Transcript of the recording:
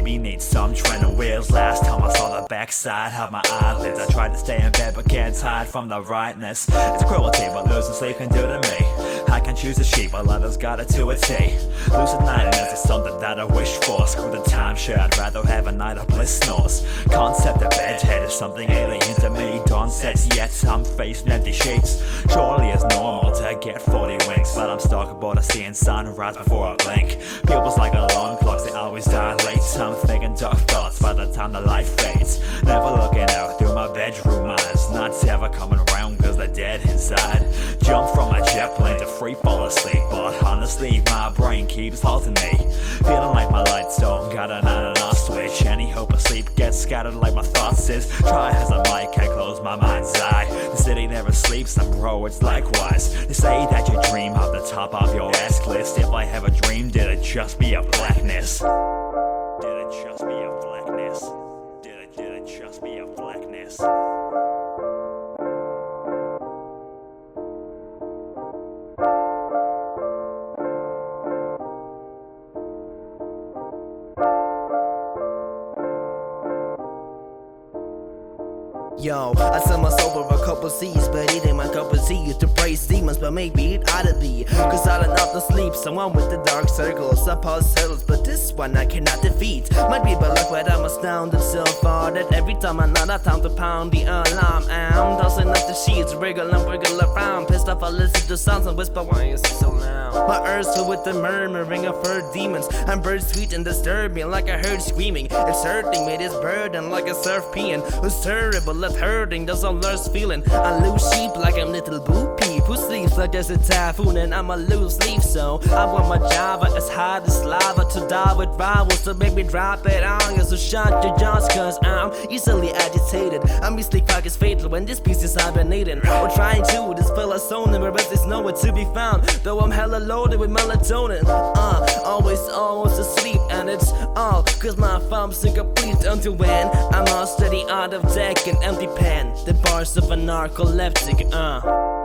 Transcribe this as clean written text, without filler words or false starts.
me need some training wheels. Last time I saw the backside of my eyelids. I tried to stay in bed but can't hide from the rightness. It's cruelty what losing sleep can do to me. I can choose a sheep, but others got it to a T. Lucid nightmares is something that I wish for. Screw the timeshare, I'd rather have a night of bliss snores. Concept of bedhead is something alien to me. Dawn sets yet I'm facing empty sheets. Surely it's normal to get 40 winks, but I'm stuck aboard a seeing sunrise before I blink. Pupils like alarm clocks, they always dilate. I'm thinking dark thoughts by the time the light fades. Never looking out through my bedroom eyes. Not ever coming around cause they're dead inside. Jump from a jet plane to free fall asleep, but honestly my brain keeps halting me. Feeling like my lights don't got an on and off switch. Any hope of sleep gets scattered like my thoughts is. Try as I might, can't close my mind's eye. The city never sleeps and bro it's likewise. They say that you dream off the top of your ass list. If I have a dream, did it just be a blackness? Did it just be a blackness? Did it just be a blackness? Yo, I sell my soul for a couple C's, but it ain't my cup of tea to praise demons, but maybe it ought to be. Cause I don't have to sleep, someone with the dark circles, I pause hurdles, but this one I cannot defeat. Might be bad luck, but I'm astounded so far that every time I know that time to pound the alarm. I'm tossing up the sheets, wriggle and wiggle around. Pissed off, I listen to sounds and whisper, why is it so loud? My ears filled with the murmuring of her demons, and birds sweet and disturbing like I heard screaming. It's hurting me, this burden like a surf peeing. Who's terrible, left hurting, there's a lust feeling. I lose sheep like I'm little boo peep who sleeps like there's a typhoon and I'ma lose sleep. So I want my Java as hard as lava to die with rivals, so baby drop it on. So shut your jaws cause I'm easily agitated. I'm easily fuck is fatal when this piece is hibernating or trying to dispel a sonar where there's nowhere to be found. Though I'm hella loaded with melatonin, always almost asleep, and it's all cause my thumb's incomplete until when I master the art of deck and empty pen, the bars of a narcoleptic.